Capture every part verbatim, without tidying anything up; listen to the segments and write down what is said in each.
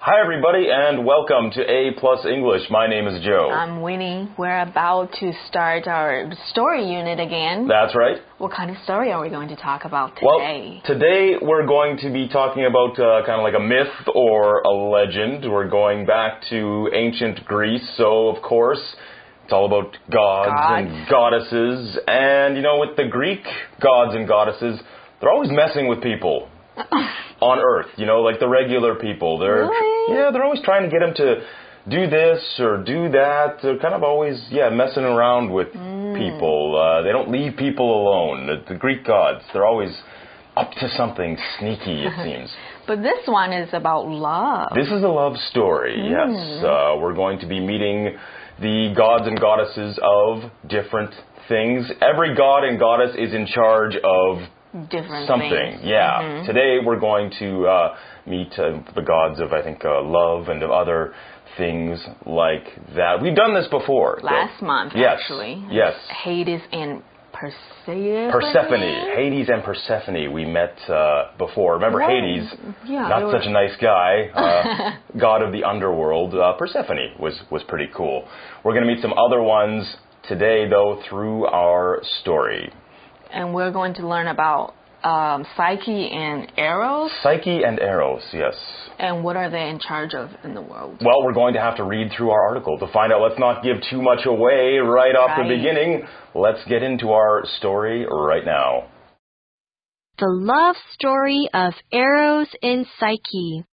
Hi everybody and welcome to A Plus English. My name is Joe. I'm Winnie. We're about to start our story unit again. That's right. What kind of story are we going to talk about today? Well, today we're going to be talking about uh, kind of like a myth or a legend. We're going back to ancient Greece, so of course it's all about gods, gods and goddesses. And you know, with the Greek gods and goddesses, they're always messing with people. On Earth, you know, like the regular people. They're really? Yeah, they're always trying to get them to do this or do that. They're kind of always, yeah, messing around with mm. people. Uh, they don't leave people alone. The, the Greek gods, they're always up to something sneaky, it seems. But this one is about love. This is a love story, mm. yes. Uh, we're going to be meeting the gods and goddesses of different things. Every god and goddess is in charge of different something, things. yeah. Mm-hmm. Today we're going to uh, meet uh, the gods of, I think, uh, love and of other things like that. We've done this before. Last so. month, yes. actually. Yes. Hades and Persephone. Persephone. Hades and Persephone we met uh, before. Remember well, Hades, yeah, not were... such a nice guy, uh, god of the underworld. Uh, Persephone was, was pretty cool. We're going to meet some other ones today, though, through our story. And we're going to learn about um, Psyche and Eros. Psyche and Eros, yes. And what are they in charge of in the world? Well, we're going to have to read through our article to find out. Let's not give too much away right off right. the beginning. Let's get into our story right now. The love story of Eros and Psyche.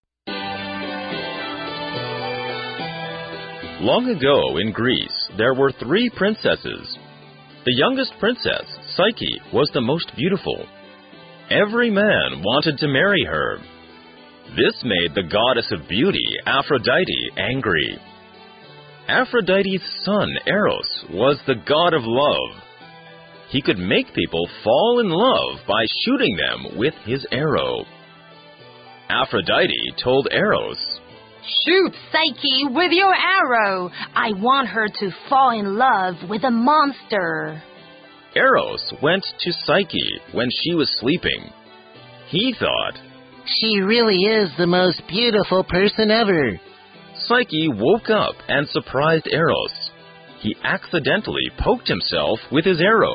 Long ago in Greece, there were three princesses. The youngest princess, Psyche, was the most beautiful. Every man wanted to marry her. This made the goddess of beauty, Aphrodite, angry. Aphrodite's son, Eros, was the god of love. He could make people fall in love by shooting them with his arrow. Aphrodite told Eros, "Shoot Psyche with your arrow. I want her to fall in love with a monster." Eros went to Psyche when she was sleeping. He thought, "She really is the most beautiful person ever." Psyche woke up and surprised Eros. He accidentally poked himself with his arrow.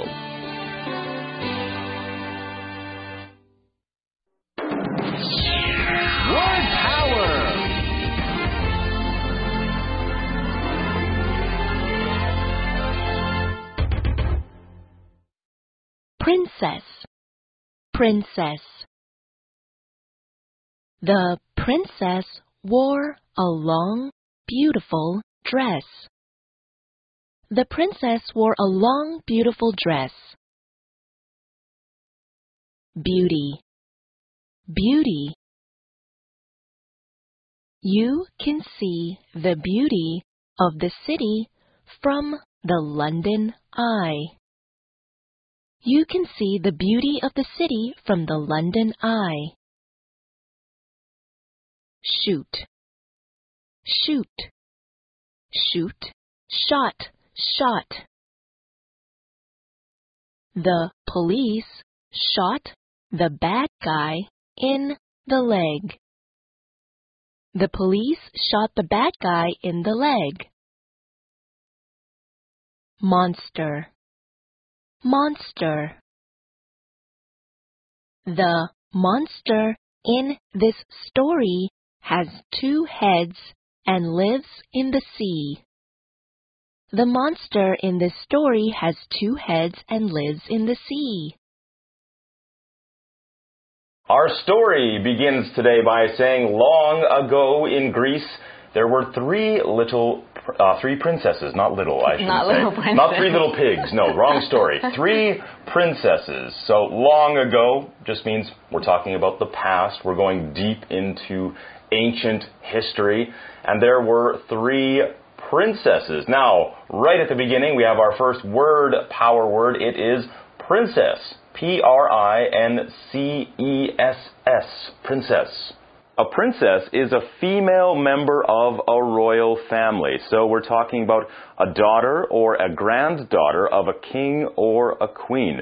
Princess. Princess. The princess wore a long, beautiful dress. The princess wore a long, beautiful dress. Beauty. Beauty. You can see the beauty of the city from the London Eye. You can see the beauty of the city from the London Eye. Shoot. Shoot. Shoot. Shot. Shot. The police shot the bad guy in the leg. The police shot the bad guy in the leg. Monster. Monster. The monster in this story has two heads and lives in the sea. The monster in this story has two heads and lives in the sea. Our story begins today by saying, long ago in Greece, there were three little, uh, three princesses, not little, I should not say. Little princess. Not three little pigs, no, wrong story. Three princesses. So long ago just means we're talking about the past. We're going deep into ancient history. And there were three princesses. Now, right at the beginning, we have our first word, power word. It is princess. P R I N C E S S. Princess. A princess is a female member of a royal family. So we're talking about a daughter or a granddaughter of a king or a queen.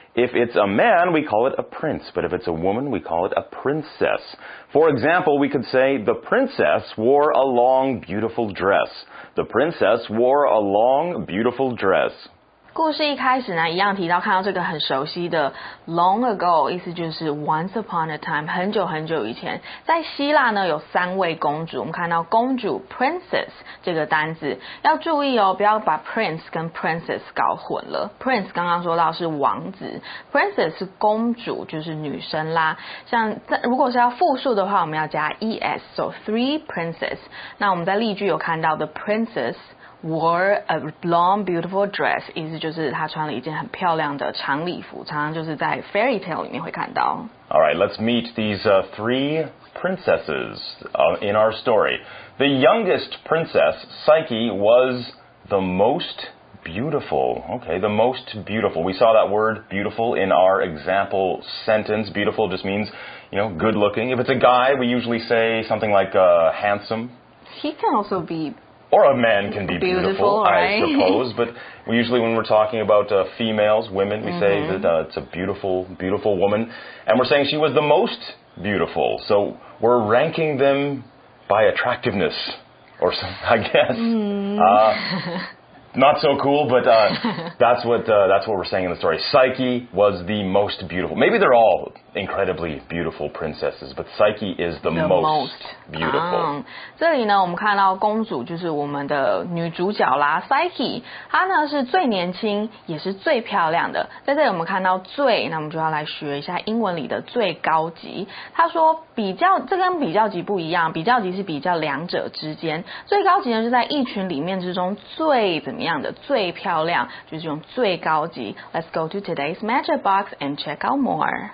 If it's a man, we call it a prince. But if it's a woman, we call it a princess. For example, we could say, the princess wore a long, beautiful dress. The princess wore a long, beautiful dress. 故事一开始呢，一样提到看到这个很熟悉的 long ago， 意思就是 once upon a time， 很久很久以前。在希腊呢，有三位公主，我们看到公主 princess 这个单字，要注意哦，不要把 prince 跟 princess 搞混了。prince 刚刚说到是王子 ，princess 是公主，就是女生啦。像如果是要复数的话，我们要加 es，so three princess。那我们在例句有看到的 princess wore a long beautiful dress， 意思就是她穿了一件很漂亮的长礼服，常常就是在 fairy tale 里面会看到。 All right, let's meet these uh, three princesses uh, in our story. The youngest princess, Psyche, was the most beautiful. Okay, the most beautiful. We saw that word beautiful in our example sentence. Beautiful just means, you know, good looking. If it's a guy, we usually say something like uh, handsome. He can also be Or a man can be beautiful, beautiful right? I suppose. But we usually, when we're talking about uh, females, women, we mm-hmm. say that uh, it's a beautiful, beautiful woman. And we're saying she was the most beautiful. So we're ranking them by attractiveness, or something, I guess. Mm. Uh, not so cool, but uh, that's what uh, that's what we're saying in the story. Psyche was the most beautiful. Maybe they're all incredibly beautiful princesses, but Psyche is the, the most, most beautiful. 啊，这里呢，我们看到公主就是我们的女主角啦 ，Psyche， 她呢是最年轻，也是最漂亮的。在这里我们看到最，那我们就要来学一下英文里的最高级。他说比较，这跟比较级不一样，比较级是比较两者之间，最高级呢是在一群里面之中最怎么样的最漂亮，就是用最高级。Let's go to today's magic box and check out more.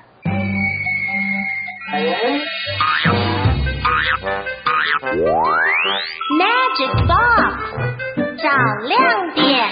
Magic box 找亮点。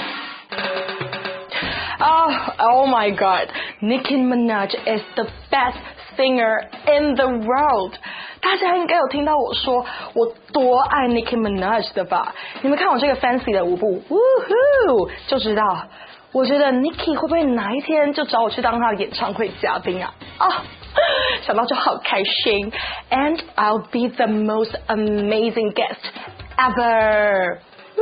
Oh, oh my God! Nicki Minaj is the best singer in the world. 大家应该有听到我说我多爱 Nicki Minaj 的吧？你们看我这个 fancy 的舞步 ，woohoo， 就知道。我觉得 Nicki 会不会哪一天就找我去当她的演唱会嘉宾啊？啊！想到就好开心 ，and I'll be the most amazing guest ever.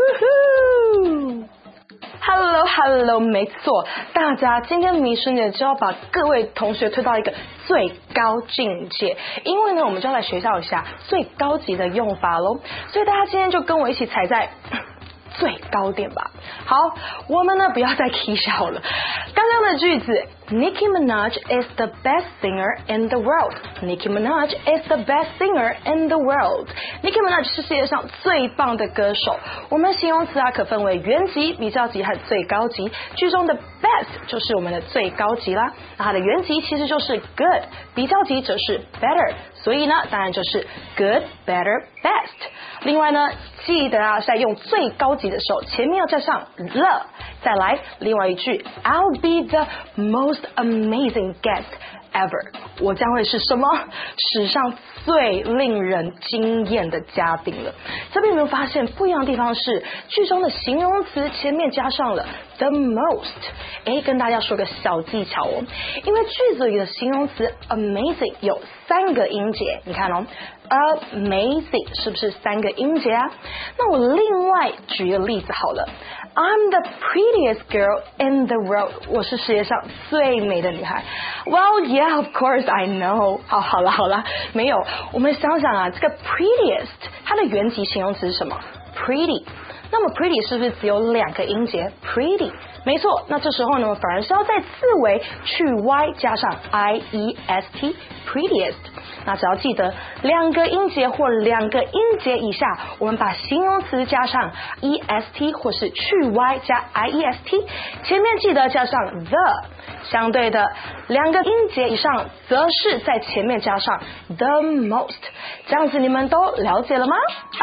Woohoo! Hello, hello， 没错，大家今天迷师姐就要把各位同学推到一个最高境界，因为呢，我们就要来学校一下最高级的用法咯。所以大家今天就跟我一起踩在最高点吧。好，我们呢不要再起笑了。刚刚的句子 Nicki Minaj is the best singer in the world. Nicki Minaj is the best singer in the world. Nicki Minaj 是世界上最棒的歌手。我们形容词啊可分为原级、比较级和最高级。句中的 best 就是我们的最高级啦。那它的原级其实就是 good， 比较级则是 better。所以呢，当然就是 good, better, best。另外呢，记得啊，在用最高级的时候，前面要加上 the。再来，另外一句 I'll be the most amazing guest ever， 我将会是什么？史上最令人惊艳的嘉宾了。这边有没有发现不一样的地方是，句中的形容词前面加上了 the most。哎，跟大家说个小技巧哦，因为句子里的形容词 amazing 有三个音节，你看哦 ，amazing 是不是三个音节啊？那我另外举一个例子好了。I'm the prettiest girl in the world. 我是世界上最美的女孩。Well, yeah, of course I know. 好，好了，好了，没有。我们想想啊，这个 prettiest 它的原级形容词是什么 ？pretty。那么 pretty 是不是只有两个音节 ？pretty， 没错。那这时候呢，反而是要在字尾去 y 加上 i e s t，prettiest。那只要记得两个音节或两个音节以下，我们把形容词加上 est 或是去 y 加 iest， 前面记得加上 the。相对的，两个音节以上则是在前面加上 the most。这样子你们都了解了吗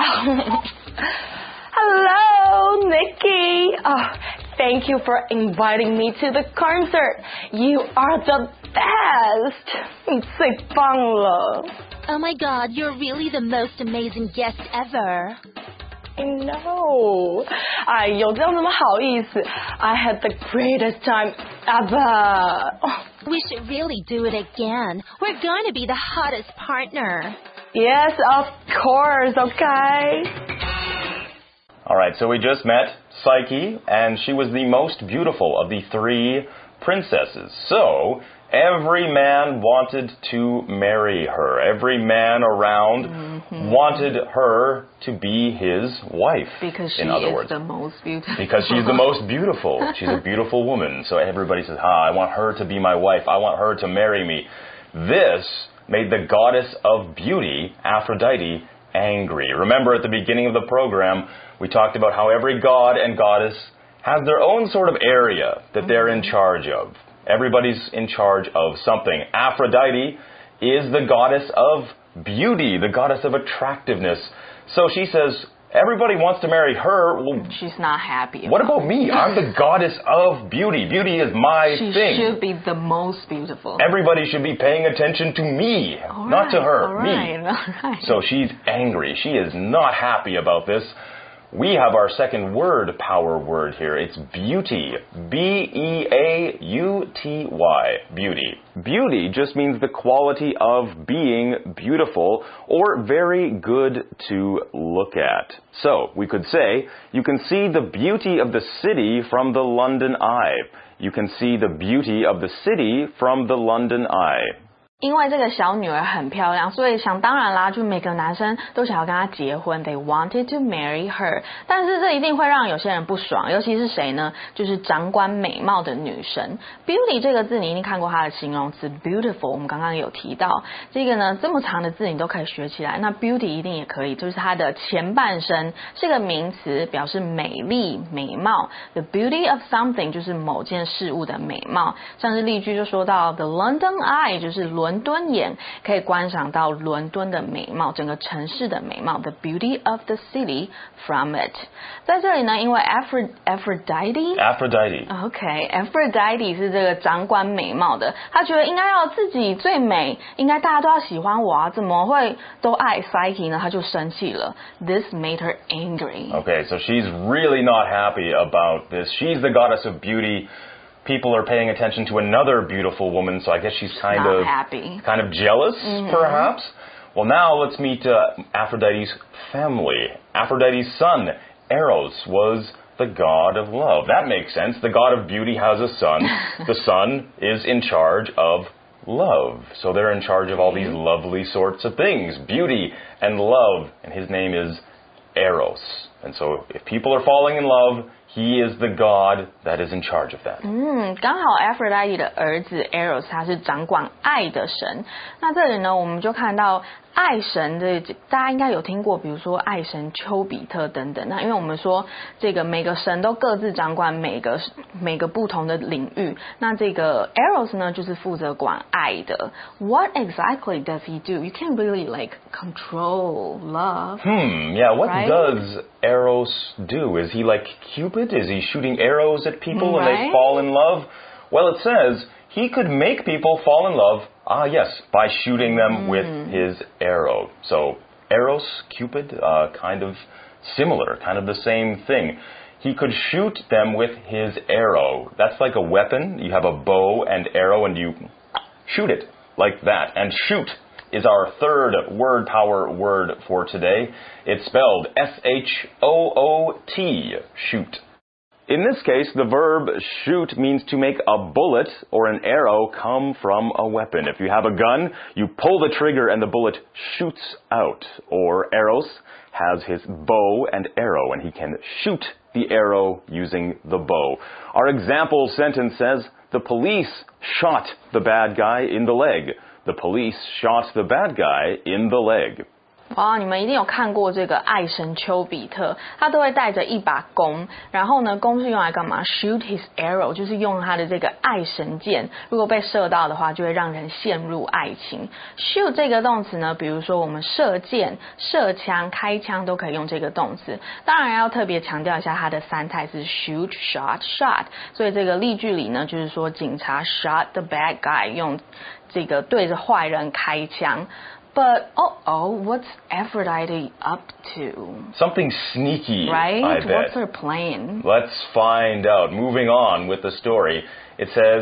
？Hello, Nicki. Oh, thank you for inviting me to the concert. You are the best. 你最棒了。 Oh my God, you're really the most amazing guest ever. I know. 哎呦，这样怎么好意思 ？I had the greatest time ever. Oh, We should really do it again. We're going to be the hottest partner. Yes, of course, okay. All right, so we just met Psyche, and she was the most beautiful of the three princesses. So every man wanted to marry her. Every man around mm-hmm. wanted her to be his wife. Because she in other is words. the most beautiful. Because she's the most beautiful. She's a beautiful woman. So everybody says, ah, I want her to be my wife. I want her to marry me. This made the goddess of beauty, Aphrodite, angry. Remember at the beginning of the program, we talked about how every god and goddess has their own sort of area that they're in charge of. Everybody's in charge of something. Aphrodite is the goddess of beauty, the goddess of attractiveness. So she says, everybody wants to marry her. Well, she's not happy. What about me? I'm the goddess of beauty. Beauty is my she thing. She should be the most beautiful. Everybody should be paying attention to me, all not right, to her, all right, me. All right. So she's angry. She is not happy about this. We have our second word, power word here. It's beauty. B E A U T Y. Beauty. Beauty just means the quality of being beautiful or very good to look at. So we could say, you can see the beauty of the city from the London Eye. You can see the beauty of the city from the London Eye. 因为这个小女儿很漂亮，所以想当然啦，就每个男生都想要跟她结婚 ，They wanted to marry her。但是这一定会让有些人不爽，尤其是谁呢？就是掌管美貌的女神。Beauty 这个字你一定看过它的形容词 beautiful， 我们刚刚有提到。这个呢，这么长的字你都可以学起来，那 beauty 一定也可以，就是它的前半身是个名词，表示美丽、美貌。The beauty of something 就是某件事物的美貌，像是例句就说到 The London Eye 就是伦。伦敦眼可以观赏到伦敦的美貌，整个城市的美貌 ，the beauty of the city from it。在这里呢，因为 Aphrodite，Aphrodite，OK，Aphrodite 是这个掌管美貌的，他觉得应该要自己最美，应该大家都要喜欢我啊，怎么会都爱 Psyche 呢？他就生气了。This made her angry. Okay, so she's really not happy about this. She's the goddess of beauty. People are paying attention to another beautiful woman, so I guess she's kind Not of happy. kind of jealous, mm-hmm. perhaps. Well, now let's meet uh, Aphrodite's family. Aphrodite's son, Eros, was the god of love. That makes sense. The god of beauty has a son. The son is in charge of love. So they're in charge of all these lovely sorts of things, beauty and love. And his name is Eros. And so if people are falling in love, he is the god that is in charge of that. 嗯，刚好 Aphrodite 的儿子 Eros 他是掌管爱的神。那这里呢，我们就看到爱神的，大家应该有听过，比如说爱神丘比特等等。那因为我们说这个每个神都各自掌管每个每个不同的领域。那这个 Eros 呢，就是负责管爱的。What exactly does he do? You can't really like control love. Hmm. Yeah. What right? does Eros do? Is he like Cupid? Is he shooting arrows at people right? and they fall in love? Well, it says he could make people fall in love, ah yes, by shooting them mm. with his arrow. So Eros, Cupid, uh, kind of similar, kind of the same thing. He could shoot them with his arrow. That's like a weapon. You have a bow and arrow and you shoot it like that. And shoot is our third word power word for today. It's spelled S H O O T, shoot. In this case, the verb shoot means to make a bullet or an arrow come from a weapon. If you have a gun, you pull the trigger and the bullet shoots out. Or Eros has his bow and arrow, and he can shoot the arrow using the bow. Our example sentence says, the police shot the bad guy in the leg. The police shot the bad guy in the leg. 哇，你们一定有看过这个爱神丘比特，他都会带着一把弓，然后呢，弓是用来干嘛 ？Shoot his arrow， 就是用他的这个爱神箭，如果被射到的话，就会让人陷入爱情。Shoot 这个动词呢，比如说我们射箭、射枪、开枪都可以用这个动词。当然要特别强调一下，它的三态是 shoot、shot、shot。所以这个例句里呢，就是说警察 shot the bad guy， 用这个对着坏人开枪。But, uh-oh, what's Aphrodite up to? Something sneaky, right? I bet. What's her plan? Let's find out. Moving on with the story, it says,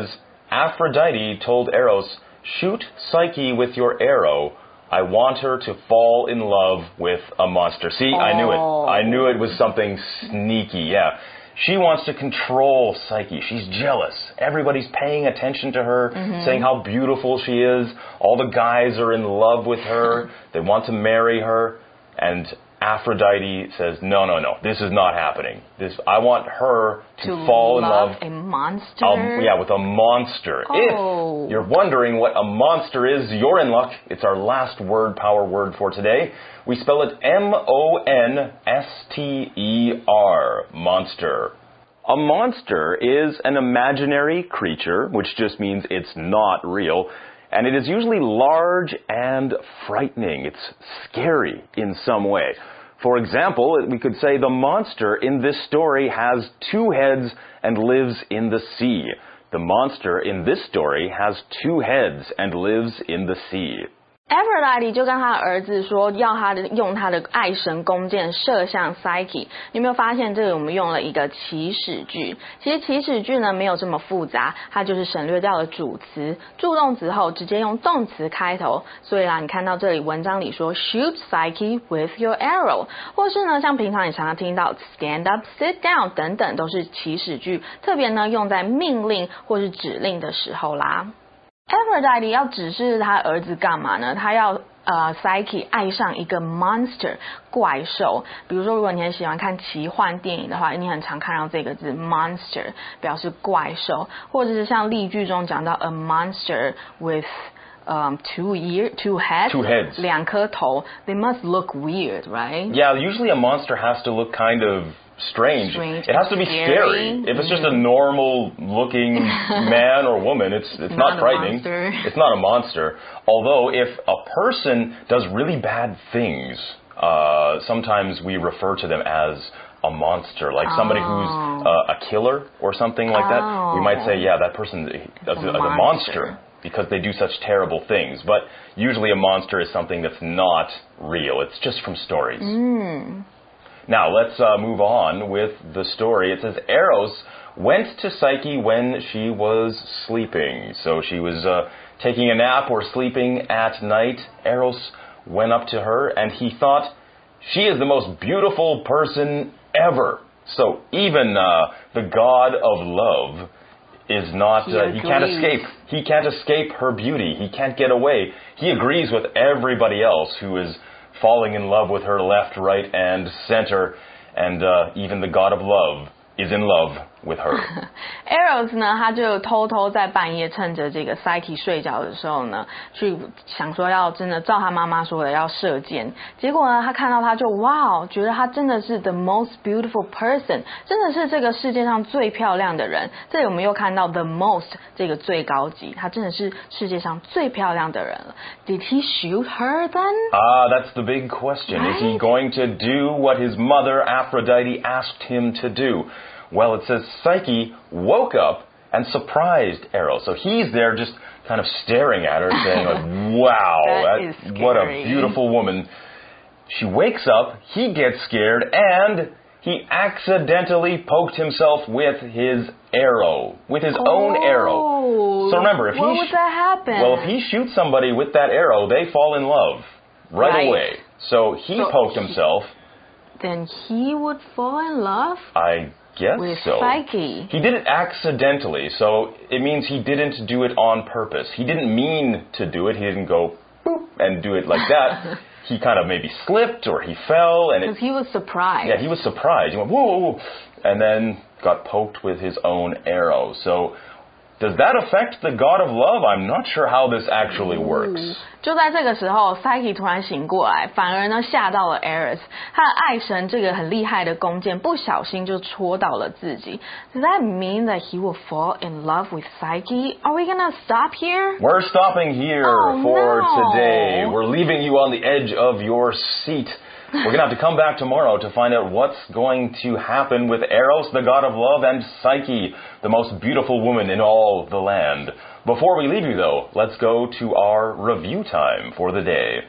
Aphrodite told Eros, "Shoot Psyche with your arrow. I want her to fall in love with a monster." See, oh. I knew it. I knew it was something sneaky, yeah. She wants to control Psyche. She's jealous. Everybody's paying attention to her, mm-hmm. saying how beautiful she is. All the guys are in love with her. They want to marry her. And Aphrodite says, no, no, no, this is not happening. This, I want her to, to fall in love. a monster? Um, yeah, with a monster. Oh. If you're wondering what a monster is, you're in luck. It's our last word power word for today. We spell it M O N S T E R, monster. A monster is an imaginary creature, which just means it's not real. And it is usually large and frightening. It's scary in some way. For example, we could say the monster in this story has two heads and lives in the sea. The monster in this story has two heads and lives in the sea. Aphrodite 就跟他儿子说，要他的用他的爱神弓箭射向 Psyche。你有没有发现这里我们用了一个祈使句？其实祈使句呢没有这么复杂，它就是省略掉了主词，助动词后直接用动词开头。所以啦，你看到这里文章里说 shoot Psyche with your arrow， 或是呢像平常你常常听到 stand up, sit down 等等都是祈使句，特别呢用在命令或是指令的时候啦。Aphrodite 要指示他儿子干嘛呢？他要呃 Psyche 爱上一个 monster 怪兽。比如说，如果你很喜欢看奇幻电影的话，你很常看到这个字 monster 表示怪兽，或者是像例句中讲到 a monster with Um, two ear, two heads, two heads, 两颗头. They must look weird, right? Yeah, usually a monster has to look kind of strange. strange it has to be scary. scary. If it's just a normal looking man or woman, it's it's not, not frightening. It's not a monster. Although if a person does really bad things, uh, sometimes we refer to them as a monster, like somebody oh. who's uh, a killer or something like oh. that. We might say, yeah, that person is a, a, a monster. Because they do such terrible things. But usually a monster is something that's not real. It's just from stories. Mm. Now, let's uh, move on with the story. It says, Eros went to Psyche when she was sleeping. So she was uh, taking a nap or sleeping at night. Eros went up to her and he thought, she is the most beautiful person ever. So even uh, the god of love is not, he, uh, he can't escape. He can't escape her beauty. He can't get away. He agrees with everybody else who is falling in love with her left, right, and center. And uh, even the god of love is in love with her. Eros 呢，他就偷偷在半夜趁着这个 Psyche 睡觉的时候呢，去想说要真的照他妈妈说的要射箭。结果呢，他看到他就哇，觉得他真的是 the most beautiful person， 真的是这个世界上最漂亮的人。这里我们又看到 the most 这个最高级，他真的是世界上最漂亮的人了。Did he shoot her then? Ah, that's the big question. Right? Is he going to do what his mother Aphrodite asked him to do? Well, it says Psyche woke up and surprised Eros. So he's there just kind of staring at her saying, like, wow, that that, is what a beautiful woman. She wakes up, he gets scared, and he accidentally poked himself with his arrow, with his oh, own arrow. So remember, if what he would that happen? Well, if he shoots somebody with that arrow, they fall in love right, right. away. So he so poked he, himself. Then he would fall in love? I guess with so. Psyche. He did it accidentally, so it means he didn't do it on purpose. He didn't mean to do it. He didn't go boop and do it like that. He kind of maybe slipped or he fell. and Because he was surprised. Yeah, he was surprised. He went, whoa, whoa, whoa, and then got poked with his own arrow. So does that affect the god of love? I'm not sure how this actually works. 就在这个时候 Psyche 突然醒过来，反而呢吓到了 Eros。他的爱神这个很厉害的弓箭不小心就戳到了自己。Does that mean that he will fall in love with Psyche? Are we gonna stop here? We're stopping here oh, for no. today. We're leaving you on the edge of your seat. We're going to have to come back tomorrow to find out what's going to happen with Eros, the god of love, and Psyche, the most beautiful woman in all the land. Before we leave you, though, let's go to our review time for the day.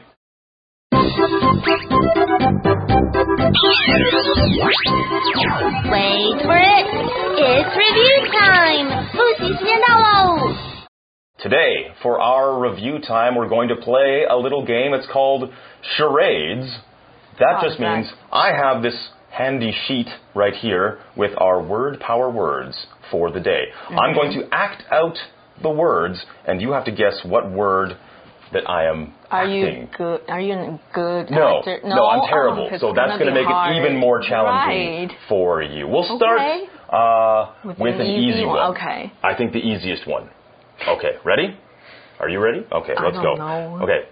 Wait for it. It's review time. 复习时间到喽。 Today, for our review time, we're going to play a little game. It's called charades. That oh, just means I have this handy sheet right here with our word power words for the day. Mm-hmm. I'm going to act out the words, and you have to guess what word that I am Are acting. you good? Are you a good no, actor? No, no, I'm terrible. Oh, so that's going to make hard. it even more challenging right. for you. We'll start okay. uh, with, with an, an easy, easy one. one. Okay. I think the easiest one. Okay, ready? Are you ready? Okay, I let's don't go. Know. Okay.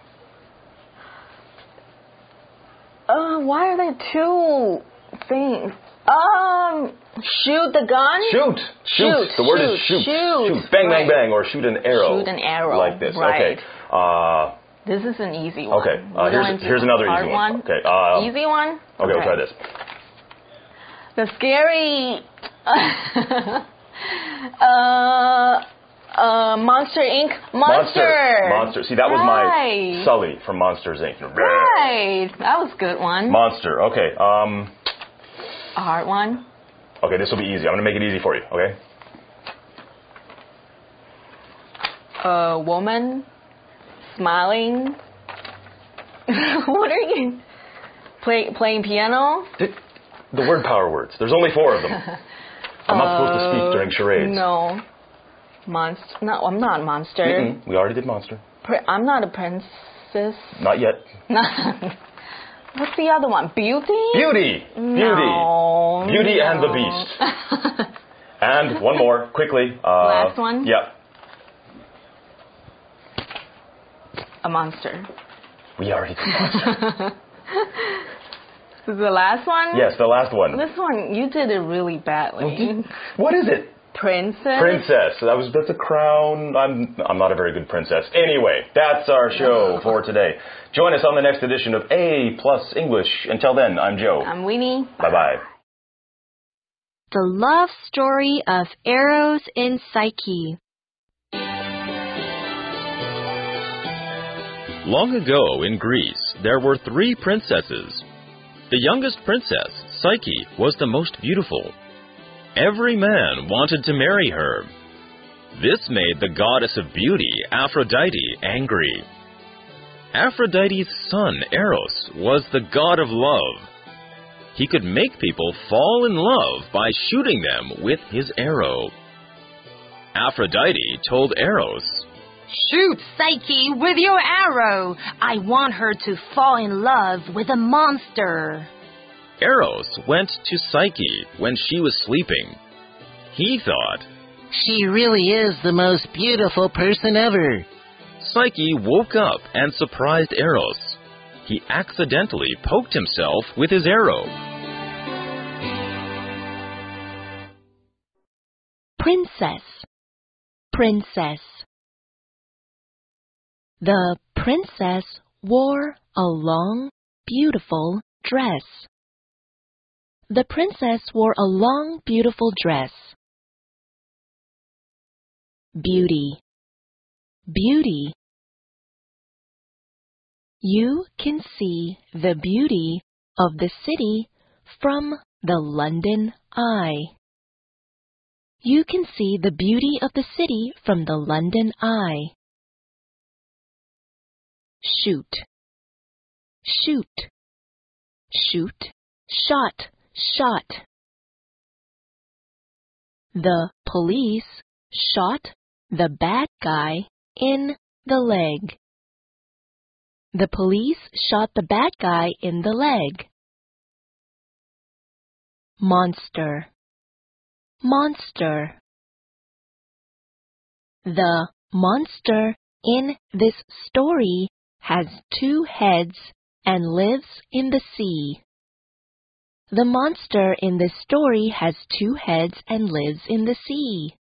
Uh, why are there two things? Um, shoot the gun? Shoot. Shoot. Shoot. The word shoot. is shoot. Shoot. Shoot. Bang, right. bang, bang, or shoot an arrow. Shoot an arrow. Like this. Right. Okay. Uh, this is an easy one. Okay. Uh, here's here's another easy one. one. Okay. Um, easy one? Okay, okay, we'll try this. The scary... uh... Uh, Monster Incorporated. Monster. Monster. See, that was right. my Sully from Monsters Incorporated. Right. That was a good one. Monster. Okay. Um. A hard one. Okay, this will be easy. I'm going to make it easy for you. Okay. A woman smiling. What are you? Play, playing piano? The, the word power words. There's only four of them. I'm not uh, supposed to speak during charades. No. Monster. No, I'm not a monster. Mm-mm. We already did monster. Pr- I'm not a princess. Not yet. What's the other one? Beauty? Beauty. No, Beauty. Beauty no. and the Beast. And one more, quickly. Uh, Last one? Yep. A monster. We already did monster. This is the last one? Yes, the last one. This one, you did it really badly. What is it? Princess. Princess. That was that's a crown. I'm I'm not a very good princess. Anyway, that's our show for today. Join us on the next edition of A Plus English. Until then, I'm Joe. I'm Winnie. Bye bye. The Love Story of Eros and Psyche. Long ago in Greece, there were three princesses. The youngest princess, Psyche, was the most beautiful. Every man wanted to marry her. This made the goddess of beauty, Aphrodite, angry. Aphrodite's son, Eros, was the god of love. He could make people fall in love by shooting them with his arrow. Aphrodite told Eros, "Shoot Psyche with your arrow. I want her to fall in love with a monster." Eros went to Psyche when she was sleeping. He thought, "She really is the most beautiful person ever." Psyche woke up and surprised Eros. He accidentally poked himself with his arrow. Princess. Princess. The princess wore a long, beautiful dress. The princess wore a long, beautiful dress. Beauty. Beauty. You can see the beauty of the city from the London Eye. You can see the beauty of the city from the London Eye. Shoot. Shoot. Shoot. Shot. Shot. The police shot the bad guy in the leg. The police shot the bad guy in the leg. Monster. Monster. The monster in this story has two heads and lives in the sea. The monster in this story has two heads and lives in the sea.